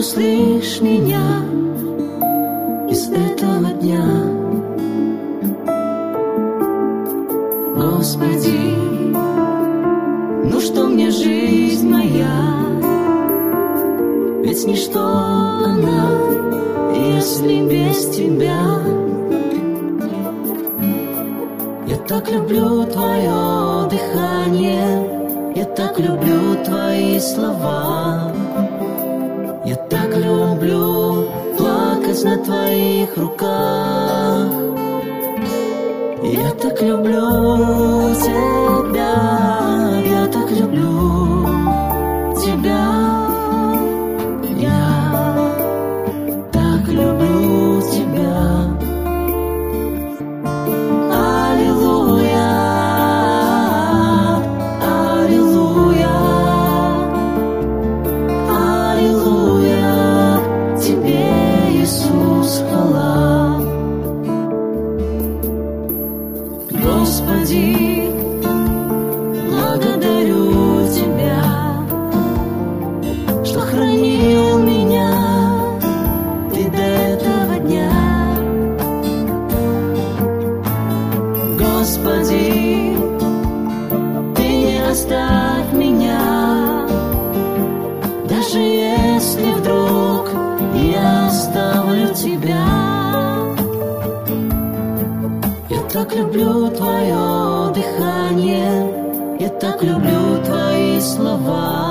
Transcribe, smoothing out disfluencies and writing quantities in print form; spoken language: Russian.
услышь меня из этого дня. Господи, ну что мне жизнь моя? Ведь ничто она, если без Тебя. Я так люблю Твое дыхание, я так люблю Твои слова. Я так люблю плакать на Твоих руках. Я так люблю Тебя, я так люблю Тебя. Я так люблю Тебя. Аллилуйя, аллилуйя, аллилуйя, Тебе, Иисус, хвала. Господи, благодарю Тебя, что хранил меня Ты до этого дня. Господи, Ты не оставь меня, даже если вдруг я оставлю Тебя. Я так люблю Твое дыхание, я так люблю Твои слова.